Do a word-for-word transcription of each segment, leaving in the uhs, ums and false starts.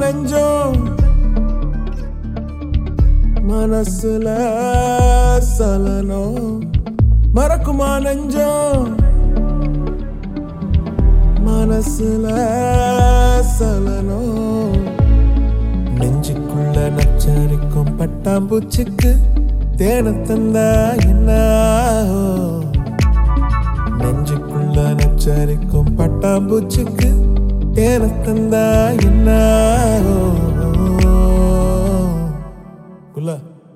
நெஞ்சம் மனசுல சலனம் மறக்குமா நெஞ்சம் மனசுல சலனம் நெஞ்சுக்குள்ள நச்சரிக்கும் பட்டாம்பூச்சிக்கு தேன தந்தா என்ன நெஞ்சுக்குள்ள நச்சரிக்கும் பட்டாம்பூச்சிக்கு தேன தந்தா என்ன குள்ள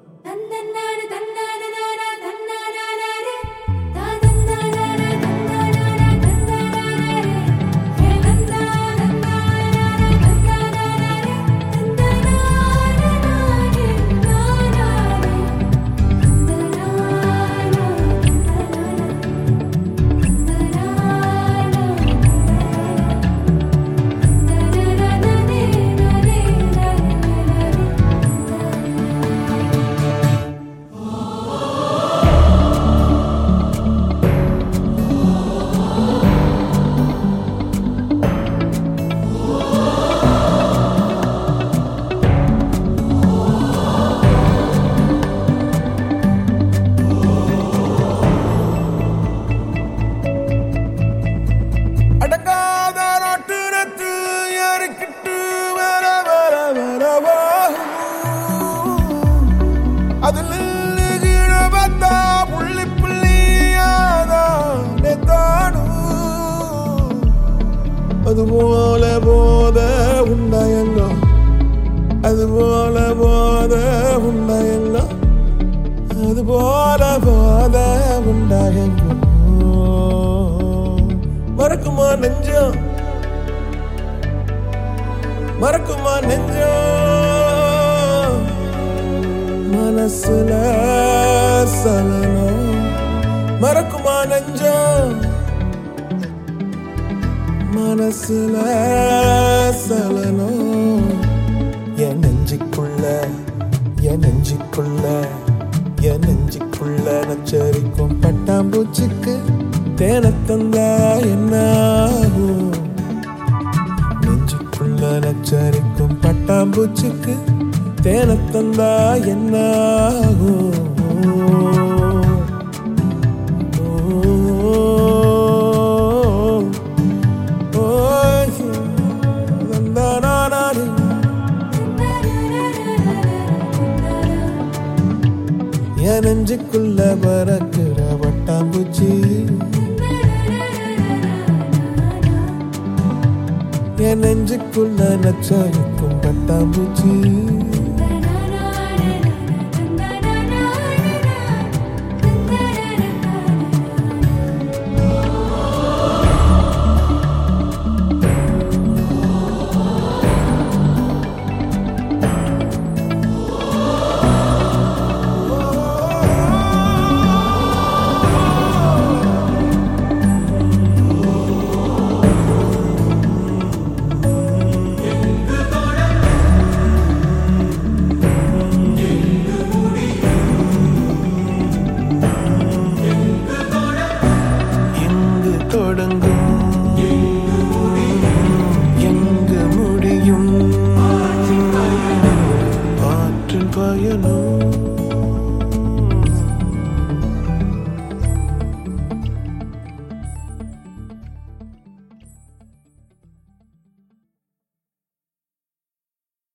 அதுபோல போத உண்டாயங்கோ அதுபோல போத உண்டாயங்கோ அதுபோல போத உண்டாயங்கோ மறக்குமா நெஞ்சம் மறக்குமா நெஞ்சம் மனசுல சலனம் மறக்குமா நெஞ்சம் மனசுல சலனம் என் நெஞ்சுக்குள்ள என் நெஞ்சுக்குள்ள என் நெஞ்சுக்குள்ள நச்சரிக்கும் பட்டாம்பூச்சிக்கு தேன தந்தா என்ன நெஞ்சுக்குள்ள நச்சரிக்கும் பட்டாம்பூச்சிக்கு தேன தந்தா என்ன என் நெஞ்சுக்குள்ள பறக்கிற பட்டாம்பூச்சி என் நெஞ்சுக்குள்ள நச்சரிக்கும் பட்டாம்பூச்சி